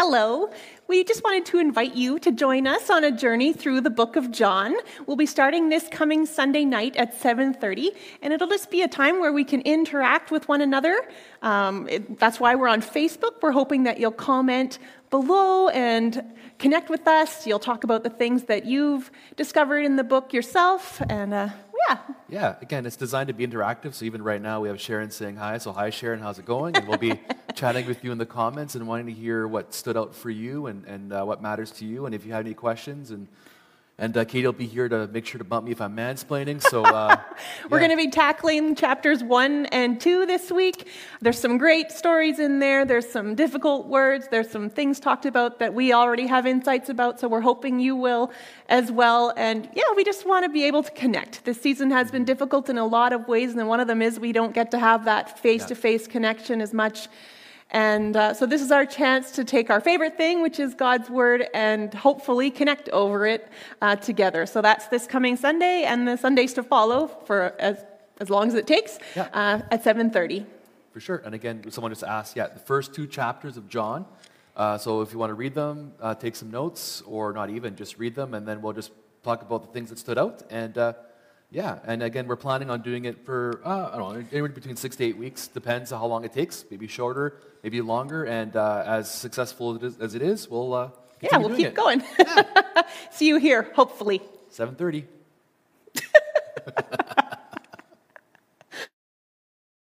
Hello. We just wanted to invite you to join us on a journey through the book of John. We'll be starting this coming Sunday night at 7:30, and it'll just be a time where we can interact with one another. That's why we're on Facebook. We're hoping that you'll comment below and connect with us. You'll talk about the things that you've discovered in the book yourself, and Yeah, again, it's designed to be interactive, so even right now we have Sharon saying hi. So hi, Sharon, how's it going? And we'll be chatting with you in the comments and wanting to hear what stood out for you and what matters to you. And if you have any questions, and Katie will be here to make sure to bump me if I'm mansplaining. So we're going to be tackling chapters 1 and 2 this week. There's some great stories in there. There's some difficult words. There's some things talked about that we already have insights about, so we're hoping you will as well. And we just want to be able to connect. This season has been difficult in a lot of ways, and one of them is we don't get to have that face-to-face connection as much. And so this is our chance to take our favorite thing, which is God's Word, and hopefully connect over it together. So that's this coming Sunday and the Sundays to follow for as long as it takes at 7:30. For sure. And again, someone just asked, the first 2 chapters of John. So if you want to read them, take some notes, or not even, just read them, and then we'll just talk about the things that stood out. And and again, we're planning on doing it for, anywhere between 6 to 8 weeks. Depends on how long it takes. Maybe shorter, maybe longer. And as successful as it is, we'll keep going. See you here, hopefully. 7:30.